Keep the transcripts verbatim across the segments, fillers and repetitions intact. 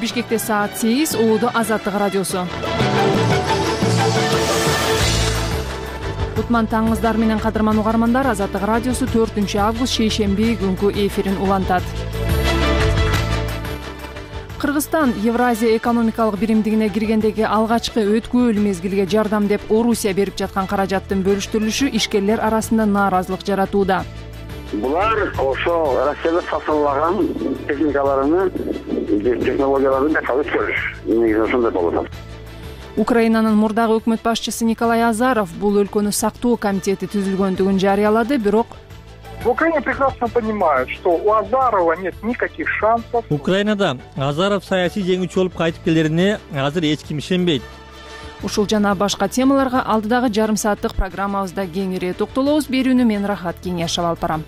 Бишкекте саат сегиз, Улуудо Азаттык радиосу. Кутман таңыңыздар менен кадырман угармандар, Азаттык радиосу төртүнчү август шейшемби күнкү эфирин улантат. Кыргызстан Евразия экономикалык биримдигине киргендеги алгачкы өткөөл мезгилге жардам деп Орусия берип жаткан каражаттын бөлүштүрүлүшү ишкерлер арасында нааразылык жаратууда. Булар ошо Россияда сатылган техникаларын, технологияларын калып көрүш. Негизи ошондой болот. Украинанын мурдагы өкмөт башчысы Николай Азаров бул өлкөнү сактоо комитети түзүлгөндүгүн жарыялады, бирок Украина прекрасно понимает, что у Азарова нет никаких шансов. Украинада Азаров саясий жеңүүчү болуп кайтып келерине азыр эч ким ишенбейт. Ушул жана башка темаларга алдыдагы жарым сааттык программабызда кеңири токтолобуз. Берүүнү мен Рахат Кеңешов алып барам.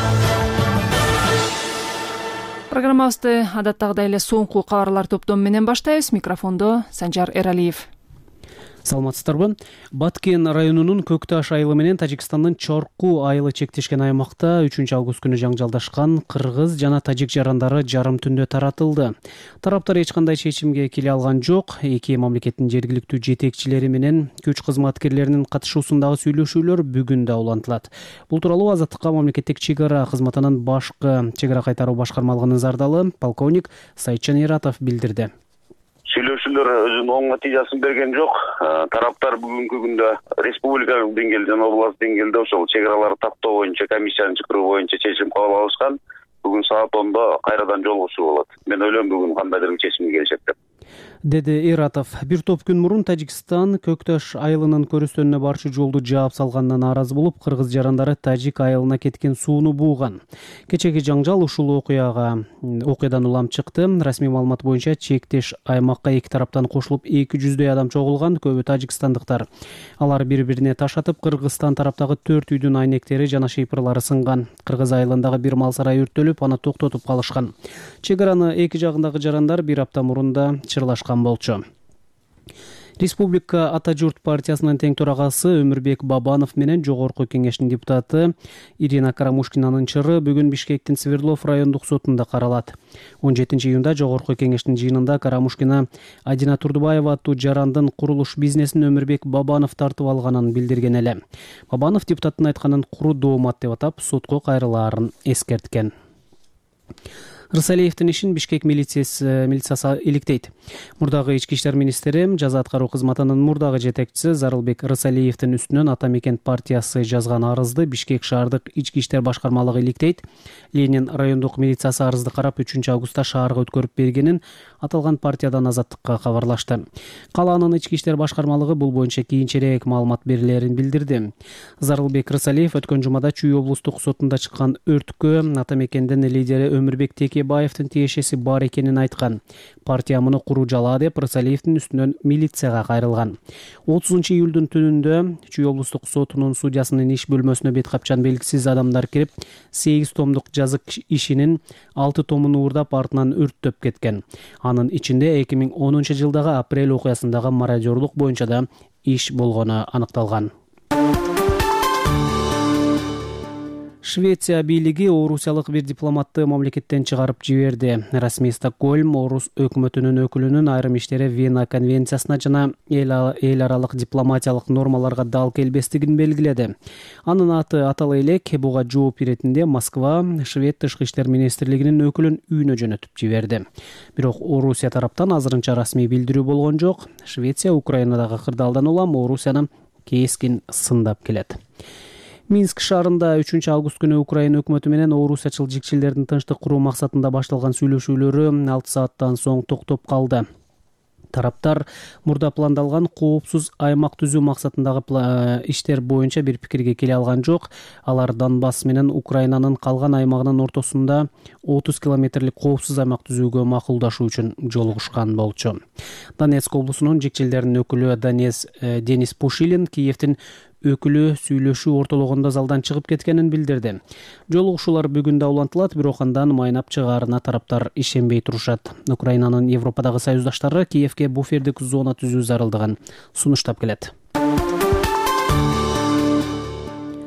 Программабызды адаттагыдай эле соңку кабарлар топтому менен баштайбыз. Микрофондо Санжар Эралиев. Саламатсыздарбы? Баткен районунун Көкташ айылы менен Тажикстандын Чорку айылы чектешкен аймакта үчүнчү август күнү жаңжалдашкан кыргыз жана тажик жарандары жарым түндө таратылды. Тараптар эч кандай чечимге келе алган жок. Эки мамлекеттин жергиликтүү жетекчилери менен күч кызматкерлеринин катышуусундагы сүйлөшүүлөр бүгүн да улантылат. Бул тууралуу Азаттыкка мамлекеттик чек ара кызматынын башкы чек ара кайтаруу башкармалыгынын зардалы полковник Сайытжан Иратов билдирди. Сүйлөшүүлөр өзүнүн оң натыйжасын берген жок. Тараптар бүгүнкү күндө республикалык деңгээлде жана област деңгээлде ошол чек араларды тактоо боюнча комиссияны чакыруу боюнча чечим кабыл алышкан. Бүгүн саат ондо кайрадан жолугушуу болот. Мен ойлойм бүгүн кандайдыр бир чечимге келишет деп. Деди Иратов. Бир топ күн мурун Тажикстан Көкташ айылынын көрүстөнүнө барчу жолду жаап салганына нааразы болуп, кыргыз жарандары Тажик айылына кеткен сууну бууган. Кечеги жаңжал ушул окуяга окуядан улам чыкты. Расмий маалымат боюнча чектеш аймакка эки тараптан кошулуп эки жүздөй адам чогулган, көбү тажикстандыктар. Алар бири-бирине таш атып, Кыргызстан тараптагы төрт үйдүн айнектери жана шейпырлары сынган. Кыргыз айылындагы бир мал сарайы өрттөлүп, аны токтотуп калышкан. Чек араны эки жагындагы жарандар бир апта мурунда чырлашкан болчу. Республика Ата журт партиясынын тең төрагасы Өмүрбек Бабанов менен жогорку кеңештин депутаты Ирина Карамушкинанын чыры бүгүн Бишкектин Свердлов райондук сотунда каралат. он жетинчи июнда жогорку кеңештин жыйынында Карамушкина Адина Турдубаева аттуу жарандын курулуш бизнесин Өмүрбек Бабанов тартып алганын билдирген эле. Бабанов депутаттын айтканын куру доомат деп атап, сотко кайрылаарын эскерткен. Рысалиевдин ишин Бишкек милициясы милициясы иликтейт. Мурдагы ички иштер министри, жаза аткаруу кызматынын мурдагы жетекчиси Зарылбек Рысалиевдин үстүнөн Ата мекен партиясы жазган арызды Бишкек шаардык ички иштер башкармалыгы иликтейт. Ленин райондук милициясы арызды карап үчүнчү августта шаарга өткөрүп бергенин аталган партиядан Азаттыкка кабарлашты. Калаанын ички иштер башкармалыгы бул боюнча кийинчерээк маалымат берилерин билдирди. Зарылбек Рысалиев өткөн жумада Чүй облустук сотунда чыккан өрткө Ата мекендин лидери Өмүрбек Текебаевдин тиешеси бар экенин айткан. Партия муну куру жала деп Рысалиевдин үстүнөн милицияга кайрылган. отузунчу июлдун түнүндө Чүй облустук сотунун судьясынын иш бөлмөсүнө бет капчан белгисиз адамдар кирип, сегиз томдук жазык ишинин алты томун уурдап артынан өрттөп кеткен. Анын ичинде эки миң онунчу жылдагы апрель окуясындагы мародёрлук боюнча да иш болгону аныкталган. Швеция бийлиги орусиялык бир дипломатты мамлекеттен чыгарып жиберди. Расмий Стокгольм орус өкмөтүнүн өкүлүнүн айрым иштери Вена конвенциясына жана эл аралык дипломатиялык нормаларга дал келбестигин белгиледи. Анын аты атала элек. Буга жооп иретинде Москва Швед тышкы иштер министрлигинин өкүлүн үйүнө жөнөтүп жиберди. Бирок Орусия тараптан азырынча расмий билдирүү болгон жок. Швеция Украинадагы кырдаалдан улам Орусияны кескин сындап келет. Минск шаарында үчүнчү август күнү Украина өкмөтү менен орусиячыл жикчилердин тынчтык куруу максатында башталган сүйлөшүүлөрү алты сааттан соң токтоп калды. Тараптар мурда пландалган коопсуз аймак түзүү максатындагы иштер боюнча бир пикирге келе алган жок. Алар Донбасс менен Украинанын калган аймагынын ортосунда отуз километрлик коопсуз аймак түзүүгө макулдашуу үчүн жолугушкан болчу. Донецк облусунун жикчилеринин өкүлү Донец Денис Пушилин Киевдин өкүлү сүйлөшүү ортолугунда залдан чыгып кеткенин билдирди. Жолугушуулар бүгүн да улантылат, бирок андан майнап чыгаарына тараптар ишенбей турушат. Украинанын Европадагы союздаштары Киевге буфердик зона түзүү зарылдыгын сунуштап келет.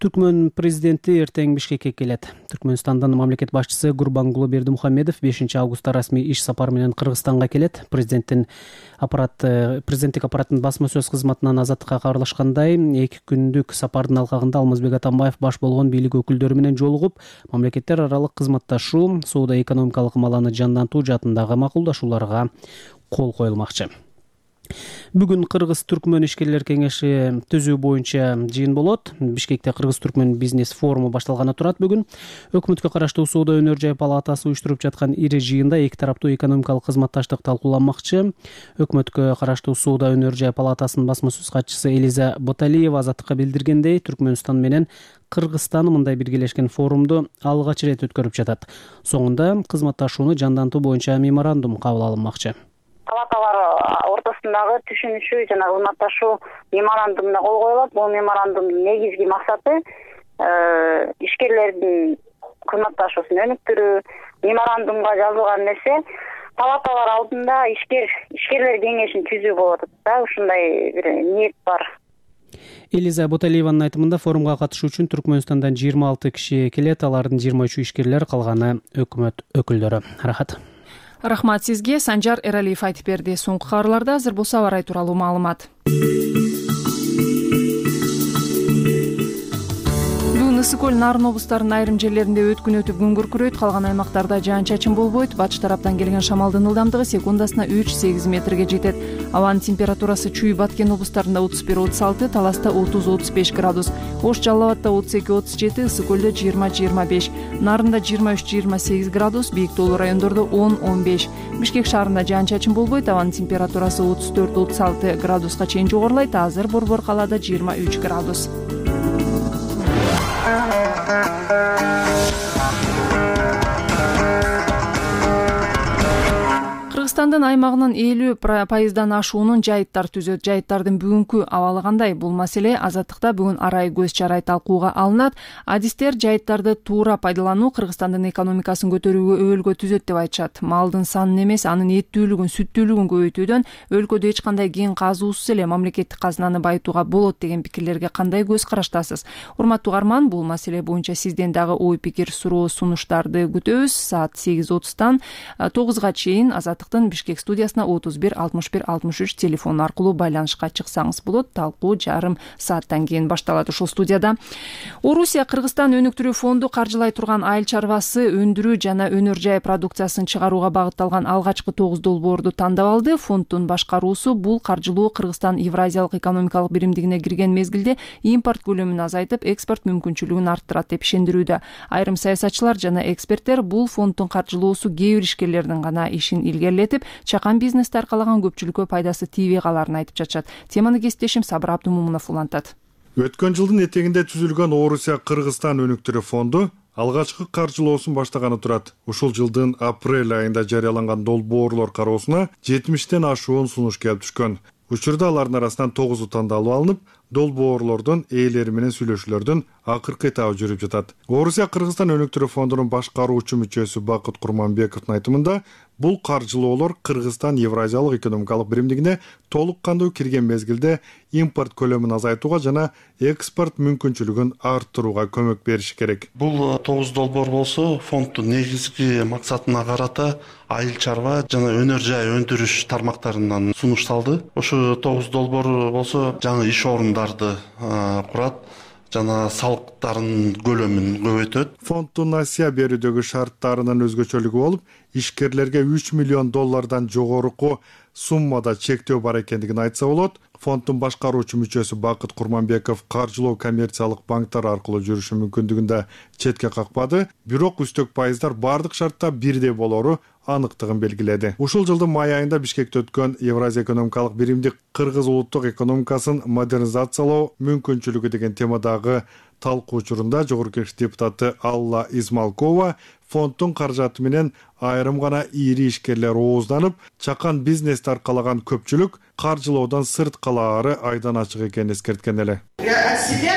Түркмөн президенти эртең Бишкекке келет. Түркмөнстандын мамлекет башчысы Гурбангулы Бердимухамедов бешинчи августта расмий иш сапар менен Кыргызстанга келет. Президенттин аппарат президенттик аппараттын басма сөз кызматынан Азаттыкка кабарлашкандай, эки күндүк сапардын алкагында Алмазбек Атамбаев баш болгон бийлик өкүлдөрү менен жолугуп, мамлекеттер аралык кызматташуу, соода экономикалык маланы жандантуу жаатындагы макулдашууларга кол коюлмакчы. Бүгүн Кыргыз-Түркмөн ишкерлер кеңеши түзүү боюнча жыйын болот. Бишкекте Кыргыз-Түркмөн бизнес форуму башталганы турат бүгүн. Өкмөткө караштуу соода өнөр жай палатасы уюштуруп жаткан ири жыйында эки тараптуу экономикалык кызматташтык талкууланмакчы. Өкмөткө караштуу соода өнөр жай палатасынын басма сөз катчысы Элиза Боталиева Азаттыкка билдиргендей, Түркмөнстан менен Кыргызстан мындай биргелешкен форумду алгач ирет өткөрүп жатат. Соңунда кызматташууну жандантуу боюнча меморандум кабыл алынмакчы. Палаталар ортосундагы түшүнүшүү жана ыматташуу меморандумуна кол коюлат. Бул меморандумдун негизги максаты ишкерлердин кызматташуусун өнүктүрүү. Меморандумга жазылган нерсе палаталар алдында ишкер ишкерлер кеңешин түзүү болот да, ушундай бир ниет бар. Элиза Боталиеванын айтымында форумга катышуу үчүн Түркмөнстандан жыйырма алты киши келет, алардын жыйырма үчү ишкерлер, калганы өкмөт өкүлдөрү. Рахат. Рахмат сизге. Санжар Эралиев айтып берди. Соңку кабарларда азыр болсо аба ырайы тууралуу маалымат. Ысык көл Нарын облустарынын айрым жерлеринде өткүн өтүп күн күркүрөйт, калган аймактарда жаан-чачын болбойт. Батыш тараптан келген шамалдын ылдамдыгы секундасына үч сегиз метрге жетет. Абанын температурасы Чүй Баткен облустарында отуз бир отуз алты, Таласта отуз отуз беш градус, Ош Жалал Абадта отуз эки отуз жети, Ысык көлдө жыйырма жыйырма беш, Нарында жыйырма үч жыйырма сегиз градус, Бийик тоолуу райондордо он он беш. Бишкек шаарында жаан-чачын болбойт, абанын температурасы отуз төрт отуз алты градуска чейин жогорулайт. Азыр Борбор калаада жыйырма үч градус. Кыргызстандын аймагынын элүү пайыздан ашуунун жайыттар түзөт. Жайыттардын бүгүнкү абалы кандай? Бул маселе Азаттыкта бүгүн арай көз чарай талкууга алынат. Адистер жайыттарды туура пайдалануу Кыргызстандын экономикасын көтөрүүгө өбөлгө түзөт деп айтышат. Малдын санын эмес, анын эттүүлүгүн, сүттүүлүгүн көбөйтүүдөн өлкөдө эч кандай кен казуусуз эле мамлекеттик казынаны байытууга болот деген пикирлерге кандай көз караштасыз? Урматтуу угарман, бул маселе боюнча сизден дагы ой пикир, суроо, сунуштарды күтөбүз. Саат сегиз отуздан тогузга чейин Азаттыктын Бишкек студиясына отуз бир алтымыш бир алтымыш үч телефон аркылуу байланышка чыксаңыз болот. Талкуу жарым сааттан кийин башталат ушул студияда. Орусия Кыргызстан өнүктүрүү фонду каржылай турган айыл чарбасы өндүрүү жана өнөр жай продукциясын чыгарууга багытталган алгачкы тогуз долбоорду тандап алды. Фонддун башкаруусу бул каржылоо Кыргызстан Евразиялык экономикалык биримдигине кирген мезгилде импорт көлөмүн азайтып, экспорт мүмкүнчүлүгүн арттырат деп ишендирүүдө. Айрым саясатчылар жана эксперттер бул фонддун каржылоосу кээ бир ишкерлердин гана ишин илгерилетип, чакан бизнести аркалаган көпчүлүккө пайдасы тийбей калаарын айтып жатышат. Теманы кесиптешим Сабыр Абдумумунов улантат. Өткөн жылдын этегинде түзүлгөн Орусия Кыргызстан өнүктүрүү фонду алгачкы каржылоосун баштаганы турат. Ушул жылдын апрель айында жарыяланган долбоорлор кароосуна жетимиштен ашуун сунуш келип түшкөн. Учурда алардын арасынан тогузу тандалып алынып, долбоорлордун ээлери менен сүйлөшүүлөрдүн акыркы этабы жүрүп жатат. Орусия Кыргызстан өнүктүрүү фондунун башкаруучу мүчөсү Бакыт Курманбековдун айтымында, бул каржылоолор Кыргызстан Евразиялык экономикалык биримдигине толук кандуу кирген мезгилде импорт көлөмүн азайтууга жана экспорт мүмкүнчүлүгүн арттырууга көмөк бериши керек. Бул тогуз долбоор болсо, фонддун негизги максатына карата айыл чарба жана өнөр жай өндүрүш тармактарынан сунушталды. Ошо тогуз долбоор болсо, жаңы иш орундарды курат жана салыктардын көлөмүн көбөйтөт. Фонддун насыя берүүдөгү шарттарынын өзгөчөлүгү болуп, ишкерлерге үч миллион доллардан жогоруку суммада чектөө бар экендигин айтса болот. Фонддун башкаруучу мүчөсү Бакыт Курманбеков каржылоо коммерциялык банктар аркылуу жүрүшү мүмкүндүгүн да четке какпады. Бирок үстөк пайыздар бардык шартта бирдей болору аныктыгын белгиледи. Ушул жылдын май айында Бишкекте өткөн Евразия экономикалык биримдик Кыргыз улуттук экономикасын модернизациялоо мүмкүнчүлүгү деген темадагы талкуу учурунда Жогорку Кеңеш депутаты Алла Измалкова фонддун каражаты менен айрым гана ири ишкерлер оозданып, чакан бизнести аркалаган көпчүлүк каржылоодон сырт калаары айдан ачык экенин эскерткен эле. От себя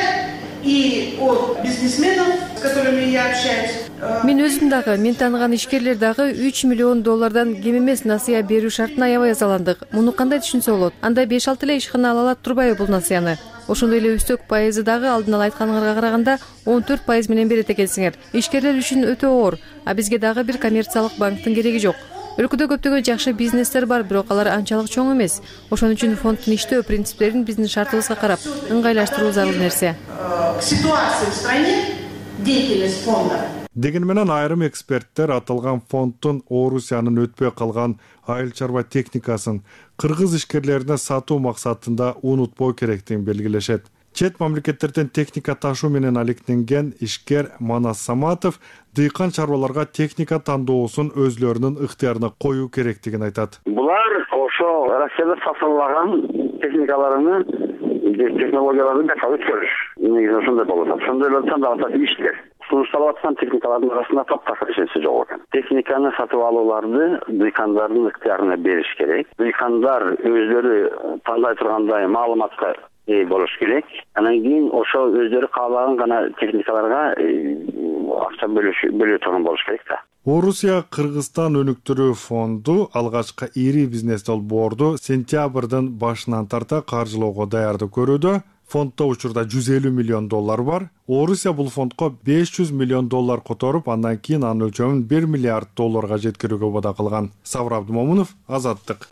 и от бизнесменов, с которыми я общаюсь. Мен өзүм дагы, мен тааныган ишкерлер дагы үч миллион доллардан кем эмес насыя берүү шартына аябай ызаландык. Муну кандай түшүнсө болот? Анда беш алты эле ишкана ала алат турбайбы бул насыяны? ошондой эле үстөк пайызы дагы алдын ала айтканыңарга караганда он төрт пайыз менен берет экенсиңер. Ишкерлер үчүн өтө оор, а бизге дагы бир коммерциялык банктын кереги жок. Өлкөдө көптөгөн жакшы бизнестер бар, бирок алар анчалык чоң эмес. Ошон үчүн фонддун иштөө принциптерин биздин шартыбызга карап ыңгайлаштыруу зарыл нерсе. Ситуация в стране, деятельность фонда. Деген менен айрым эксперттер аталган фонддун Орусиянын өтпөй калган айыл чарба техникасын кыргыз ишкерлерине сатуу максатында унутпоо керектигин белгилешет. Чет мамлекеттерден техника ташуу менен алектенген ишкер Манас Саматов дыйкан чарбаларга техника тандоосун өзлөрүнүн ыктыярына коюу керектигин айтат. Булар ошо Россияда сатылган техникаларны, технологияларды да өткөрүш. Негизи ошондой болот. Ошондой болсо да иштер. Сунушталып аткан техникалардын арасында таптакыр ишенсе жок экен. Техниканы сатып алууларды дыйкандардын ыктыярына бериш керек. Дыйкандар өзлөрү тандай тургандай маалыматка ээ болуш керек. Анан кийин ошо өздөрү каалаган гана техникаларга акча бөлө турган болуш керек да. Орусия Кыргызстан өнүктүрүү фонду алгачкы ири бизнес долбоорду сентябрдын башынан тарта каржылоого даярдык көрүүдө. Фонддо учурда жүз элүү миллион доллар бар. Орусия бул фондко беш жүз миллион доллар которуп, андан кийин анын өлчөмүн бир миллиард долларга жеткирүүгө убада кылган. Сабыр Абдымомунов, Азаттык.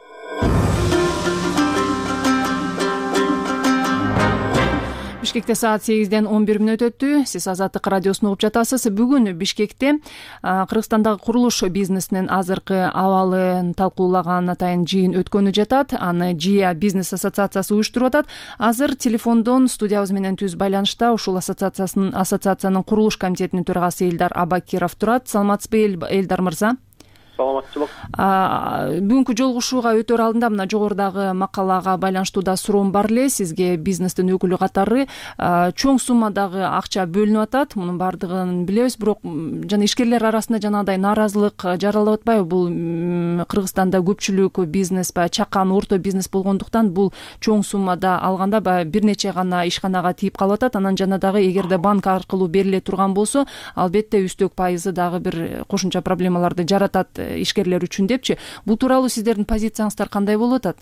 Бишкекте саат сегизден он бир мүнөт өттү. Сиз Азаттык радиосун угуп жатасыз. Бүгүн Бишкекте Кыргызстандагы курулуш бизнесинин азыркы абалын талкуулаган атайын жыйын өткөнү жатат. Аны Жия бизнес ассоциациясы уюштуруп атат. Азыр телефондон студиябыз менен түз байланышта ушул ассоциациясынын ассоциациянын курулуш комитетинин төрагасы Элдар Абакиров турат. Саламатсызбы, Элдар мырза? Саламатчылык. Бүгүнкү жолугушууга өтөр алдында мына жогорудагы макалага байланыштуу да суроом бар эле. Сизге бизнестин өкүлү катары чоң суммадагы акча бөлүнүп атат. Мунун баардыгын билебиз, бирок жана ишкерлер арасында жанагындай нааразылык жаралып атпайбы? Бул Кыргызстанда көпчүлүк бизнес баягы чакан орто бизнес болгондуктан бул чоң суммада алганда баягы бир нече гана ишканага тийип калып атат. Анан жана дагы эгерде банк аркылуу бериле турган болсо, албетте үстөк пайызы дагы бир кошумча проблемаларды жаратат ишкерлер үчүн депчи. Бул тууралуу сиздердин позицияңыздар кандай болуп атат?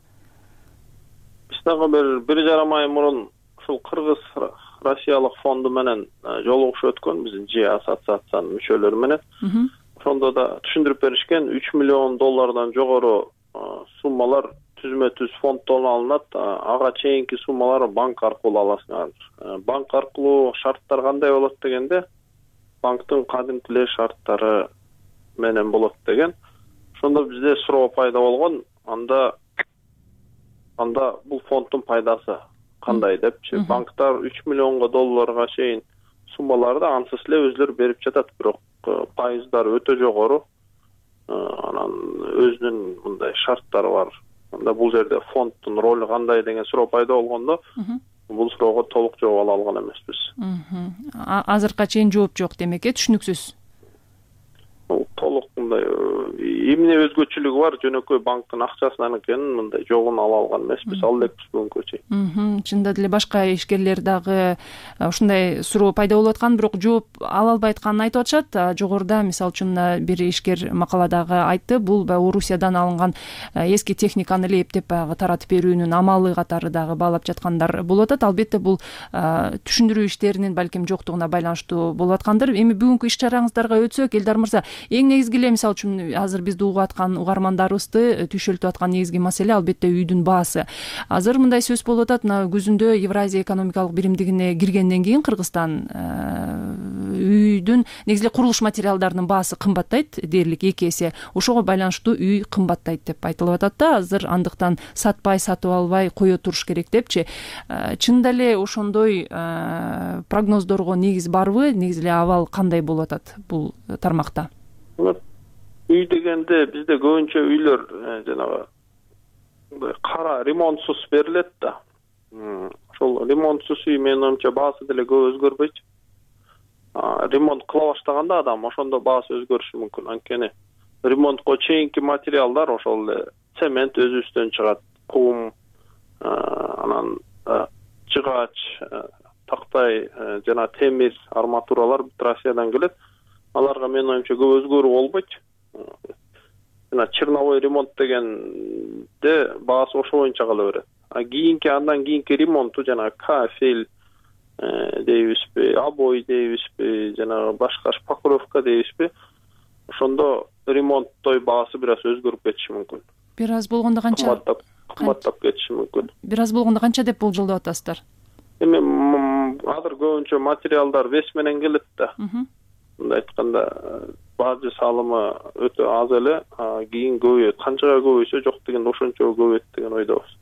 Биз дагы бир бир жарым ай мурун ушул Кыргыз Россиялык фонду менен жолугушуу өткөн, биздин Ж ассоциациянын мүчөлөрү менен. Ошондо да түшүндүрүп беришкен, үч миллион доллардан жогору суммалар түзмө түз фонддон алынат. Ага чейинки суммалар банк аркылуу аласыңар. Банк аркылуу шарттар кандай болот дегенде, банктын кадимки шарттары менен болот деген. Ошондо бизде суроо пайда болгон. Анда анда бул фонддун пайдасы кандай депчи. Банктар үч миллионго долларга чейин суммаларды ансыз эле өзлөрү берип жатат, бирок пайыздары өтө жогору. Анан өзүнүн мындай шарттары бар. Анда бул жерде фонддун ролу кандай деген суроо пайда болгондо, бул суроого толук жооп ала алган эмеспиз. Азыркыга чейин жооп жок демек, э, түшүнүксүз. Толук мындай эмне өзгөчөлүгү бар, жөнөкөй банктын акчасынан экенин мындай жогун ала алган эмеспиз, ал элекпиз бүгүнкү чейин. Чында деле башка ишкерлер дагы ушундай суроо пайда болуп аткан, бирок жооп ала албай атканын айтып атышат. Жогоруда мисалы үчүн бир ишкер макаладагы айтты, бул баягы Орусиядан алынган эски техниканы эле эптеп баягы таратып берүүнүн амалы катары дагы баалап жаткандар болуп атат. Албетте бул түшүндүрүү иштеринин балким жоктугуна байланыштуу болуп аткандыр. Эми бүгүнкү иш чараңыздарга өтсөк, Элдар мырза, эң негизги эле мисалы үчүн азыр бизди угуп аткан угармандарыбызды түшөлтүп аткан негизги маселе албетте үйдүн баасы. Азыр мындай сөз болуп атат, мына күзүндө Евразия экономикалык биримдигине киргенден кийин Кыргызстан үйдүн негизи эле курулуш материалдарынын баасы кымбаттайт дээрлик эки эсе. Ошого байланыштуу үй кымбаттайт деп айтылып атат да. Азыр андыктан сатпай, сатып албай кое туруш керек депчи. Чында эле ошондой прогноздорго негиз барбы? Негизи эле абал кандай болуп атат бул тармакта? Үй дегенде бизде көбүнчө үйлөр жанагы кара ремонтсуз берилет да. Ошол ремонтсуз үй менин оюмча баасы деле көп өзгөрбөйт. Ремонт кыла баштаганда адам ошондо баасы өзгөрүшү мүмкүн. Анткени ремонтко чейинки материалдар ошол эле цемент өзүбүздөн чыгат, кум, анан жыгач, тактай, жана темир, арматуралар Россиядан келет. Аларга менин оюмча көп өзгөрүү болбойт. Жана черновой ремонт дегенде баасы ошо боюнча кала берет. кийинки андан кийинки ремонту жанагы кафель дейбизби, обой дейбизби, жанагы башка шпаклевка дейбизби, ошондо ремонттой баасы бир аз өзгөрүп кетиши мүмкүн. Бир аз болгондо канча? Кымбаттап, кымбаттап кетиши мүмкүн. Бир аз болгондо канча деп болжолдоп атасыздар? Эми азыр көбүнчө материалдар вес менен келет да. Мындай айтканда, бажы салымы өтө аз эле, кийин көбөйөт. Канчага көбөйсө жок дегенде ошончо көбөйөт деген ойдобуз.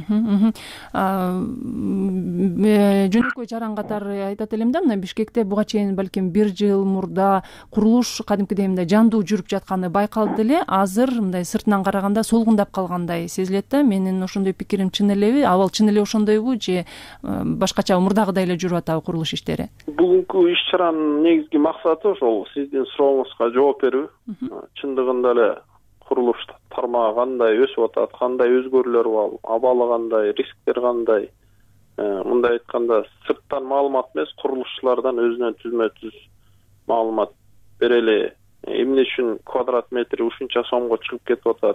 Жөнөкөй жаран катары айтат элем да, мына Бишкекте буга чейин балким бир жыл мурда курулуш кадимкидей мындай жандуу жүрүп жатканы байкалды эле. Азыр мындай сыртынан караганда солгундап калгандай сезилет да. Менин ошондой пикирим чын элеби? Абал чын эле ошондойбу же башкача мурдагыдай эле жүрүп атабы курулуш иштери? Бүгүнкү иш-чаранын негизги максаты ошол сиздин сурооңузга жооп берүү. Чындыгында эле курулуш тармагы кандай өсүп атат, кандай өзгөрүүлөр бар, абалы кандай, рисктер кандай. Мындай айтканда, сырттан маалымат эмес, курулушчулардан өзүнөн түзмө-түз маалымат берели. Эмне үчүн квадрат метри ушунча сомго чыгып кетип атат?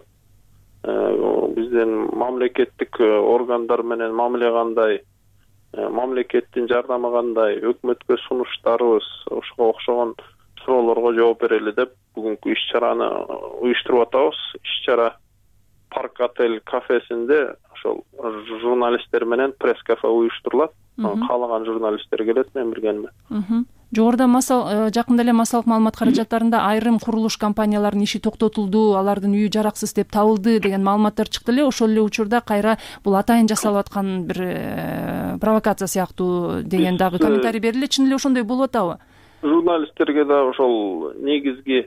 Биздин мамлекеттик органдар менен мамиле кандай? Мамлекеттин жардамы кандай? Өкмөткө сунуштарыбыз ошого окшогон суроолорго жооп берели деп бүгүнкү иш-чараны уюштуруп атабыз. Иш-чара Парк отель кафесинде ошол журналисттер менен пресс-кафе уюштурулат. Каалаган журналисттер келет менен биргеме. Жогоруда масал жакында эле массалык маалымат каражаттарында айрым курулуш компанияларынын иши токтотулду, алардын үйү жараксыз деп табылды деген маалыматтар чыкты эле. Ошол эле учурда кайра бул атайын жасалып аткан бир провокация сыяктуу деген дагы комментарий берилди. Чын эле ошондой болуп атабы? Журналисттерге да ошол негизги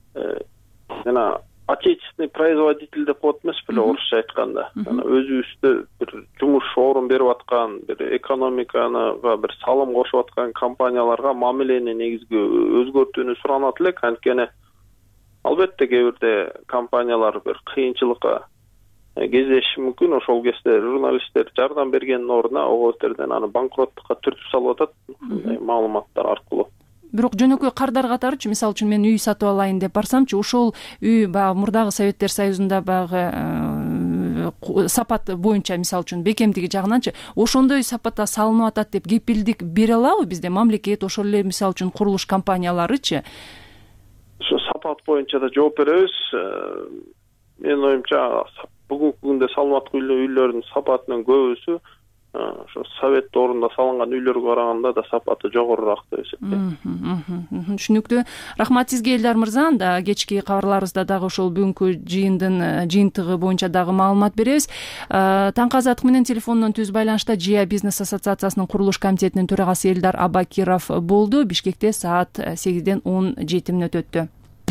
жана отечественный производитель деп коет эмес беле орусча айтканда. Жана өзүбүздө бир жумуш орун берип аткан, бир экономикага бир салым кошуп аткан компанияларга мамилени негизги өзгөртүүнү суранат элек. Анткени албетте кээ бирде компаниялар бир кыйынчылыкка кездеши мүмкүн. Ошол кезде журналисттер жардам бергендин ордуна ого бетерден аны банкроттукка түртүп салып атат маалыматтар аркылуу. Бирок жөнөкөй кардар катарычы, мисалы үчүн мен үй сатып алайын деп барсамчы, ошол үй баягы мурдагы Советтер Союзунда баягы сапат боюнча, мисалы үчүн бекемдиги жагынанчы ошондой сапатта салынып атат деп кепилдик бере алабы бизде мамлекет, ошол эле мисалы үчүн курулуш компанияларычы? Ошо сапат боюнча да жооп беребиз. Менин оюмча бүгүнкү күндө салынып аткан үйлөрдүн сапатынын көбүсү ошо совет орунда салынган үйлөргө караганда да сапаты жогорураак деп эсептейм. Түшүнүктүү. Рахмат сизге Элдар мырза. Да кечки кабарларыбызда дагы ошол бүгүнкү жыйындын жыйынтыгы боюнча дагы маалымат беребиз. Таңкы азаттык менен телефондон түз байланышта Жия бизнес ассоциациясынын курулуш комитетинин төрагасы Элдар Абакиров болду. Бишкекте саат сегизден он жети мүнөт өттү.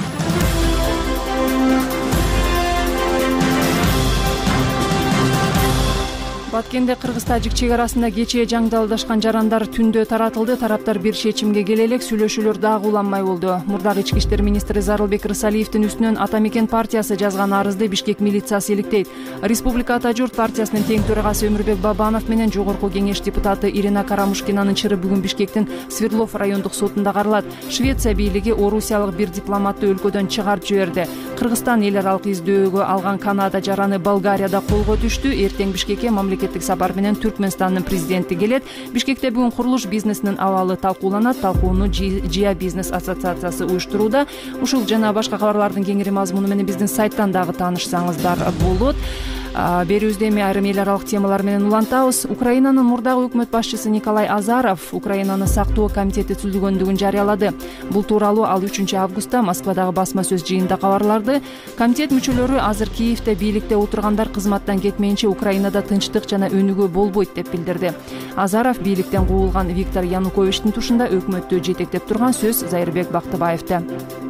Баткенде Кыргыз-Тажик чек арасында кечээ жаңдалдашкан жарандар түндө таратылды. Тараптар бир чечимге келе элек, сүйлөшүүлөр дагы уланмай болду. Мурдагы ички иштер министри Зарылбек Рысалиевдин үстүнөн Ата Мекен партиясы жазган арызды Бишкек милициясы иликтейт. Республика Ата Журт партиясынын тең төрагасы Өмүрбек Бабанов менен Жогорку кеңеш депутаты Ирина Карамушкинанын чыры бүгүн Бишкектин Свердлов райондук сотунда каралат. Швеция бийлиги орусиялык бир дипломатты өлкөдөн чыгарып жиберди. Кыргызстан эл аралык издөөгө алган Канада жараны Болгарияда колго түштү. Эртең Бишкекке мамлекеттик сапар менен Түркмөнстандын президенти келет. Бишкекте бүгүн курулуш бизнесинин абалы талкууланат. Талкууну Жия бизнес ассоциациясы уюштурууда. Ушул жана башка кабарлардын кеңири мазмуну менен биздин сайттан дагы таанышсаңыздар болот. Берүүбүздө эми айрым эл аралык темалар менен улантабыз. Украинанын мурдагы өкмөт башчысы Николай Азаров Украинаны сактоо комитети түзүлгөндүгүн жарыялады. Бул тууралуу ал үчүнчү августта Москвадагы басма сөз жыйынында кабарларды. Комитет мүчөлөрү азыр Киевде бийликте отургандар кызматтан кетмейинче Украинада тынчтык жана өнүгүү болбойт деп билдирди. Азаров бийликтен куулган Виктор Януковичтин тушунда өкмөттү жетектеп турган сөз Зайырбек Бактыбаевда.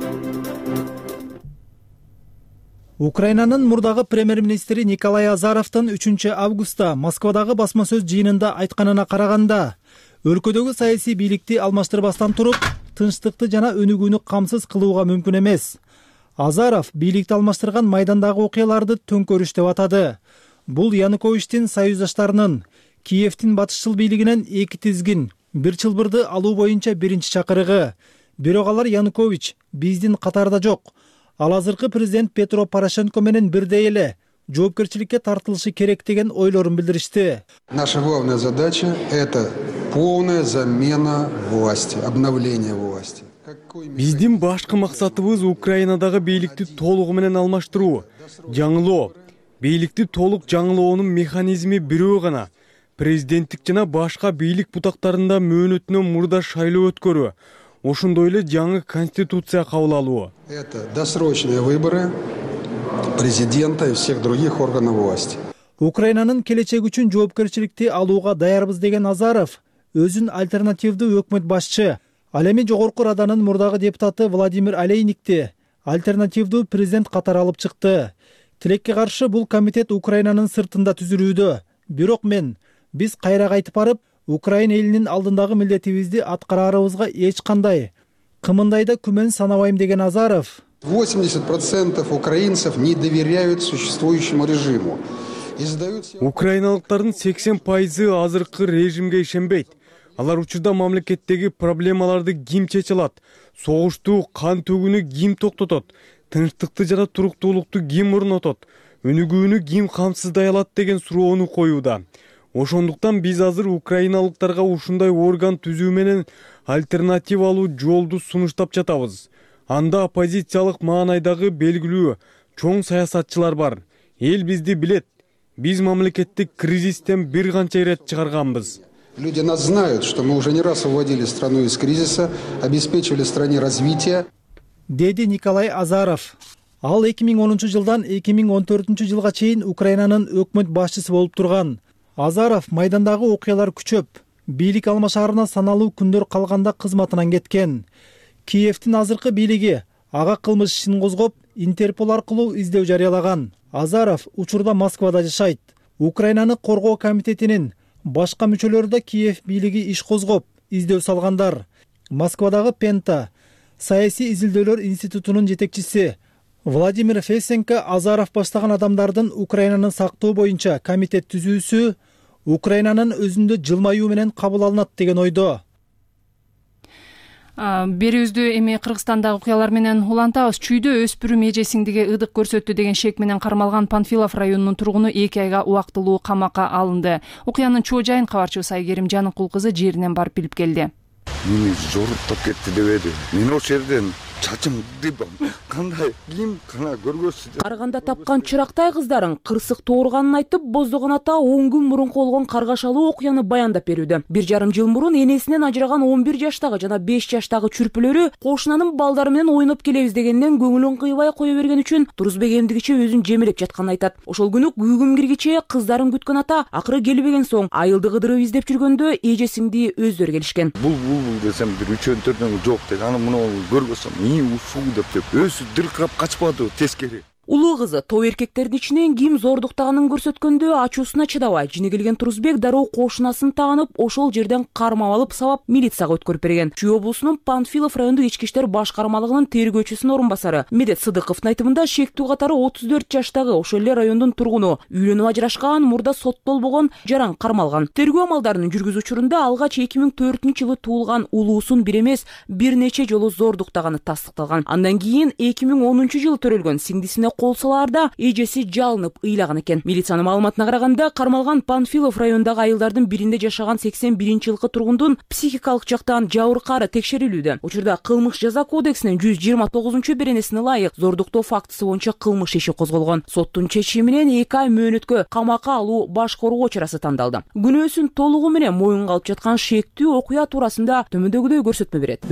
Украинанын мурдагы премьер-министри Николай Азаровдун үчүнчү августта Москвадагы басма сөз жыйынында айтканына караганда, өлкөдөгү саясий бийликти алмаштырбастан туруп, тынчтыкты жана өнүгүүнү камсыз кылууга мүмкүн эмес. Азаров бийликти алмаштырган майдандагы окуяларды төңкөрүш деп атады. Бул Януковичтин союздаштарынын Киевдин батышчыл бийлигинен эки тизгин, бир чылбырды алуу боюнча биринчи чакырыгы. Бирок алар Янукович биздин катарда жок. Ал азыркы президент Петро Порошенко менен бирдей эле жоопкерчиликке тартылышы керек деген ойлорун билдиришти. Наша главная задача – это полная замена власти, обновление власти. Биздин башкы максатыбыз Украинадагы бийликти толугу менен алмаштыруу, жаңылоо. Бийликти толук жаңылоонун механизми бирөө гана. Президенттик жана башка бийлик бутактарында мөөнөтүнөн мурда шайлоо өткөрүү. Ошондой эле жаңы конституция кабыл алуу. Это досрочные выборы президента и всех других органов власти. Украинанын келечеги үчүн жоопкерчиликти алууга даярбыз деген Азаров өзүн альтернативдүү өкмөт башчы, ал эми жогорку Раданын мурдагы депутаты Владимир Олейникти альтернативдүү президент катары алып чыкты. Тилекке каршы бул комитет Украинанын сыртында түзүлүүдө. Бирок мен биз кайра кайтып барып, Украина элинин алдындагы милдетибизди аткарарыбызга эч кандай кымындайда күмөн санабайм деген Азаров. восемьдесят процентов украинцев не доверяют существующему режиму. Украиналыктардын сексен пайызы азыркы режимге ишенбейт. Алар учурда мамлекеттеги проблемаларды ким чече алат? Согушту, кан төгүүнү ким токтотот? Тынчтыкты жана туруктуулукту ким орнотот? Өнүгүүнү ким камсыздай алат деген суроону коюуда. Ошондуктан биз азыр украиналыктарга ушундай орган түзүү менен альтернатива алуу жолду сунуштап жатабыз. Анда оппозициялык маанайдагы белгилүү чоң саясатчылар бар. Эл бизди билет. Биз мамлекеттик кризистен бир канча ирет чыгарганбыз. Люди нас знают, что мы уже не раз выводили страну из кризиса, обеспечивали стране развитие. Деди Николай Азаров. Ал эки миң онунчу жылдан эки миң он төртүнчү жылга чейин Украинанын өкмөт башчысы болуп турган. Азаров майдандагы окуялар күчөп, бийлик алмашаарына саналуу күндөр калганда кызматынан кеткен. Киевдин азыркы бийлиги ага кылмыш ишин козгоп, Интерпол аркылуу издөө жарыялаган. Азаров учурда Москвада жашайт. Украинаны коргоо комитетинин башка мүчөлөрү да Киев бийлиги иш козгоп, издөө салгандар. Москвадагы Пента саясий изилдөөлөр институтунун жетекчиси Владимир Фесенко Азаров баштаган адамдардын Украинаны сактоо боюнча комитет түзүүсү Украинанын өзүндө жылмаюу менен кабыл алынат деген ойдо. Берүүбүздү эми Кыргызстандагы окуялар менен улантабыз. Чүйдө өспүрүм эжесиңдиги ыдык көрсөттү деген шек менен кармалган Панфилов районунун тургуну эки айга убактылуу камакка алынды. Окуянын чоо жайын кабарчыбыз Айгерим Жаныкул кызы жеринен барып билип келди. Мени жоруктап кетти деп эди. Мен ошол жерден чачым деп кандай кийим гана көргөсү. Карганда тапкан чырактай кыздарын кырсык тоорганын айтып, Боздогон ата он күн мурун болгон каргашалуу окуяны баяндап берүүдө. Бир жарым жыл мурун энесинен ажыраган он бир жаштагы жана беш жаштагы чүрпүлөрү кошунанын балдары менен ойноп келебиз дегенден көңүлүн кыйбай кое берген үчүн Турузбек эмдигиче өзүн жемелеп жатканын айтат. Ошол күнү күйгүм киргиче кыздарын күткөн ата акыры келбеген соң айылды кыдырып издеп жүргөндө эжесиңди өздөрү келишкен. Бул бул десем бир үчөн төртөн жок деп аны муну көргөсөм ушул деп өзү дыркырап качпады тескери. Улуу кызы топ эркектердин ичинен ким зордуктаганын көрсөткөндө ачуусуна чыдабай жини келген Турузбек дароо кошунасын таанып, ошол жерден кармап алып сабап милицияга өткөрүп берген. Чүй облусунун Панфилов райондук ички иштер башкармалыгынын тергөөчүсүнүн орун басары Медет Сыдыковдун айтымында шектүү катары отуз төрт жаштагы ошол эле райондун тургуну үйлөнүп ажырашкан, мурда соттолбогон жаран кармалган. Тергөө амалдарынын жүргүзүү учурунда алгач эки миң төртүнчү жылы туулган улуусун бир эмес бир нече жолу зордуктаганы тастыкталган. Андан кийин эки миң онунчу жылы төрөлгөн сиңдисине кол салаарда эжеси жалынып ыйлаган экен. Милициянын маалыматына караганда, кармалган Панфилов райондагы айылдардын биринде жашаган сексен биринчи жылкы тургундун психикалык жактан жабыркаары текшерилүүдө. Учурда кылмыш жаза кодексинин жүз жыйырма тогузунчу беренесине ылайык зордуктоо фактысы боюнча кылмыш иши козголгон. Соттун чечими менен эки ай мөөнөткө камакка алуу баш коргоо чарасы тандалды. Күнөөсүн толугу менен моюнга алып жаткан шектүү окуя туурасында төмөндөгүдөй көрсөтмө берет.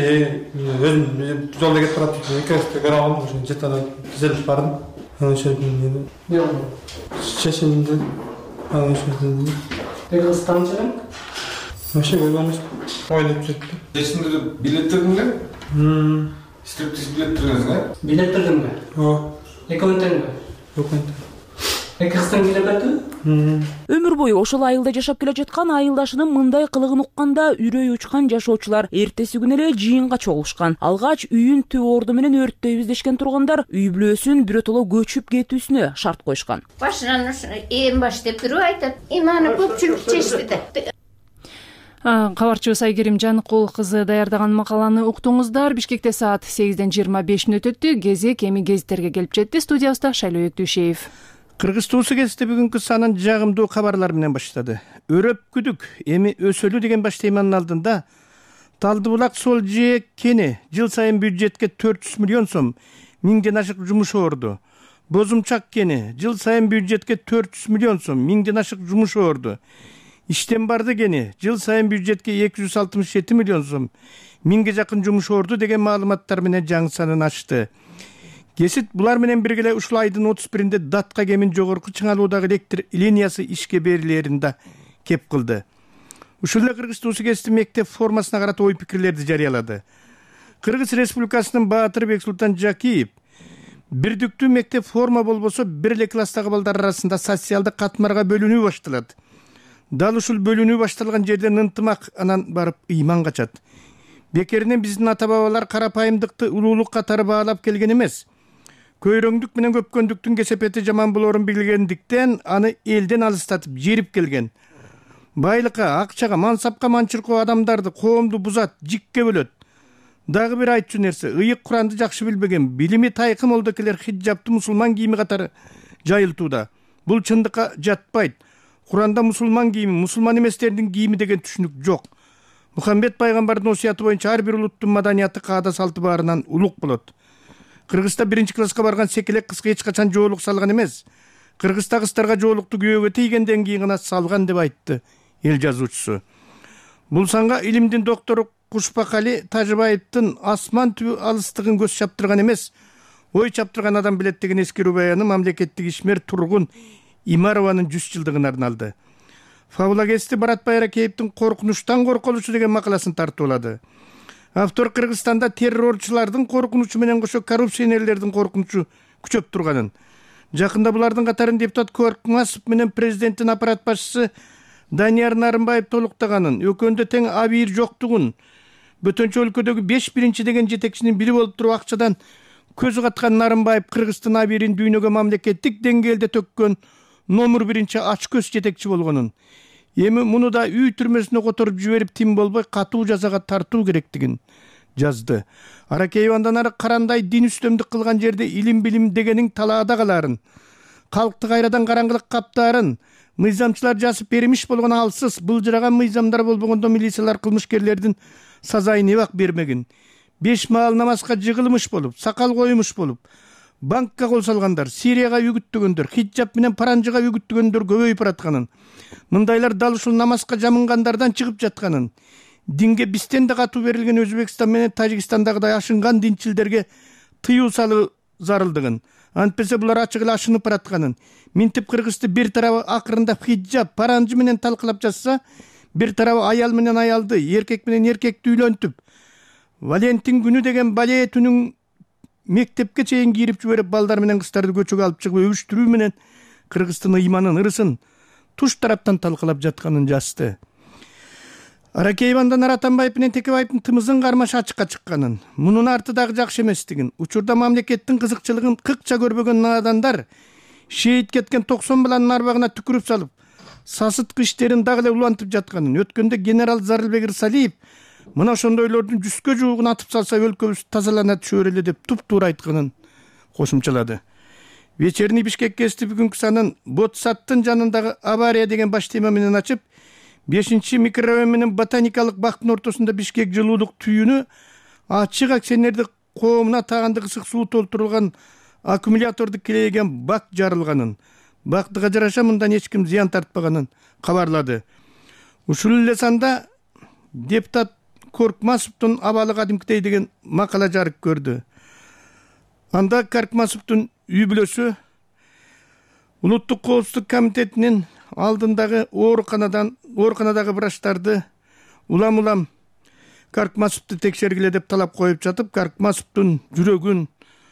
Өзүм жолдо кетип баратып, экөөбүздү көрүп алдым, жетелеп түзөлүп бардым. Şöyle yok. Çeşitli anlaşıldı. Peki tanışırım? Nasıl görmüş? Oynayıp çıktı. Şimdi biletlerin mi? Hmm. Striptiz biletleriniz ne? Biletlerim mi? O. Ekonoten mi? Yok ente. Экстен келебети? Өмүр бою ошол айылда жашап келе жаткан айылдашынын мындай кылыгын укканда үрөй учкан жашоочулар эртеси күнү эле жыйынга чогулушкан. Алгач үйүн түү орду менен өрттөйбүз дешкен тургандар үй бүлөсүн биротоло көчүп кетүүсүнө шарт коюшкан. Башынан эң баш деп туруп айтат. Иманы көпчүлүк чечти. Кабарчыбыз Айгерим Жаныкул кызы даярдаган макаланы уктуңуздар. Бишкекте саат сегизден жыйырма беш мүнөт өттү. Кезек эми гезиттерге келип жетти. Студиябызда Шайлоо Өктүшеев. Кыргыз туусу кесте бүгүнкү санын жагымдуу кабарлар менен баштады. Өрөп күдүк эми өсөлү деген баш теманын алдында Талды булак сол жээк кени жыл сайын бюджетке төрт жүз миллион сом миңден ашык жумуш орду. Бозумчак кени жыл сайын бюджетке төрт жүз миллион сом миңден ашык жумуш орду. Иштен барды кени жыл сайын бюджетке эки жүз алтымыш жети миллион сом миңге жакын жумуш орду деген маалыматтар менен жаңы санын ачты. Кесит булар менен бирге ушул айдын отуз биринде Датка кемин жогорку чыңалуудагы электр линиясы ишке берилерин да кеп кылды. Ушул эле Кыргыз туусу кести мектеп формасына карата ой пикирлерди жарыялады. Кыргыз Республикасынын Баатыр Бексултан Жакиев бирдиктүү мектеп форма болбосо бир эле класстагы балдар арасында социалдык катмарга бөлүнүү башталат. Дал ушул бөлүнүү башталган жерден ынтымак анан барып ыйман качат. Бекеринен биздин ата бабалар карапайымдыкты улуулук катары баалап келген эмес. Көйрөңдүк менен көпкөндүктүн кесепети жаман болорун билгендиктен аны элден алыстатып жерип келген. Байлыкка, акчага, мансапка манчыркоо адамдарды, коомду бузат, жикке бөлөт. Дагы бир айтчу нерсе, ыйык Куранды жакшы билбеген, билими тайкы молдокелер хиджабты мусулман кийими катары жайылтууда. Бул чындыкка жатпайт. Куранда мусулман кийими, мусулман эместердин кийими деген түшүнүк жок. Мухаммед пайгамбардын осуяты боюнча ар бир улуттун маданияты, каада салты баарынан улук болот. Кыргызда биринчи класска барган секелек кызга эч качан жоолук салган эмес. Кыргызда кыздарга жоолукту күйөөгө тийгенден кийин гана салган деп айтты эл жазуучусу. Бул санга илимдин доктору Кушпакали Тажыбаевдин асман түбү алыстыгын көз чаптырган эмес, ой чаптырган адам билет деген эскерүү баяны мамлекеттик ишмер Тургун Имарованын жүз жылдыгына арналды. Фабула кести Барат Байракеевдин коркунучтан корколушу деген макаласын тартуулады. Автор Кыргызстанда террорчулардын коркунучу менен кошо коррупционерлердин коркунучу күчөп турганын. Жакында булардын катарын депутат Коркмасов менен президенттин аппарат башчысы Данияр Нарымбаев толуктаганын, өкөндө тең абийир жоктугун, бөтөнчө өлкөдөгү беш биринчи деген жетекчинин бири болуп туруп акчадан көзү каткан Нарымбаев Кыргыздын абийирин дүйнөгө мамлекеттик деңгээлде төккөн номер биринчи ач көз жетекчи болгонун. Эми муну да үй түрмөсүнө которуп жиберип тим болбой катуу жазага тартуу керектигин жазды. Аракеев андан ары карандай дин үстөмдүк кылган жерде илим билим дегенин талаада каларын, калкты кайрадан караңгылык каптаарын, мыйзамчылар жазып бермиш болгон алсыз, былжыраган мыйзамдар болбогондо милициялар кылмышкерлердин сазайын эбак бермегин. Беш маал намазга жыгылмыш болуп, сакал коюмуш болуп, банкка кол салгандар, Сирияга үгүттөгөндөр, хиджаб менен паранжыга үгүттөгөндөр көбөйүп баратканын, мындайлар дал ушул намазга жамынгандардан чыгып жатканын, динге бистен да катуу берилген Өзбекстан менен Тажикстандагыдай ашынган динчилдерге тыюу салуу зарылдыгын, антпесе булар ачык эле ашынып баратканын, минтип Кыргызды бир тарабы акырындап хиджаб, паранжы менен талкылап жатса, бир тарабы аял менен аялды, эркек менен эркекти үйлөнтүп, Валентин күнү деген бале түнүн мектепке чейин кирип жиберип, балдар менен кыздарды көчөгө алып чыгып өбүштүрүү менен Кыргыздын ыйманын, ырысын туш тараптан талкылап жатканын жазды. Аракеев андан ары Атамбаев менен Текебаевдин тымызын кармаш ачыкка чыкканын, мунун арты дагы жакшы эместигин, учурда мамлекеттин кызыкчылыгын кыкча көрбөгөн надандар шейит кеткен токсон баланын арбагына түкүрүп салып, сасыткы иштерин дагы эле улантып жатканын, өткөндө генерал Зарылбек Ырсалиев мына ошондойлордун жүзгө жуугун атып салса өлкөбүз тазалана түшөр эле деп туп-туура айтканын кошумчалады. Вечерний Бишкек кести бүгүнкү санын Ботсаттын жанындагы авария деген баш тема менен ачып, бешинчи микрорайон менен ботаникалык бактын ортосунда Бишкек жылуулук түйүнү ачык акционердик коомуна тагандык ысык суу толтурулган аккумуляторду килейген бак жарылганын, бактыга жараша мындан эч ким зыян тартпаганын кабарлады. Ушул эле санда депутат Коркмасовдун абалы кадимкидей деген макала жарык көрдү. Анда Коркмасовдун үй бүлөсү Улуттук коопсуздук комитетинин алдындагы ооруканадан ооруканадагы врачтарды улам-улам Коркмасовду текшергиле деп талап коюп жатып, Коркмасовдун жүрөгүн,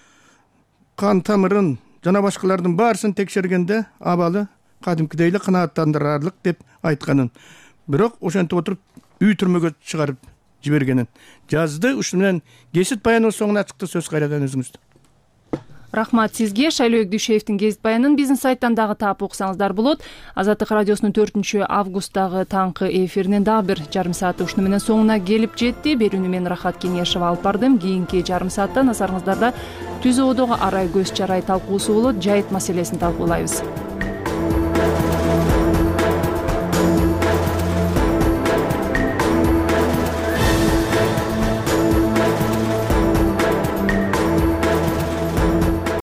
кан тамырын жана башкалардын баарысын текшергенде абалы кадимкидей эле канааттандырарлык деп айтканын, бирок ошентип отуруп үй түрмөгө чыгарып жибергенин жазды. Ушун менен кесит баяныбыз соңуна чыкты. Сөз кайрадан өзүңүздө. Рахмат сизге. Шайлоо Дүйшеевдин гезит баянын биздин сайттан дагы таап окусаңыздар болот. Азаттык радиосунун төртүнчү августдагы таңкы эфиринин дагы бир жарым сааты ушуну менен соңуна келип жетти. Берүүнү мен Рахат Кеңешова алып бардым. Кийинки жарым саатта назарыңыздарда түз оодогу арай көз чарай талкуусу болот. Жайыт маселесин талкуулайбыз.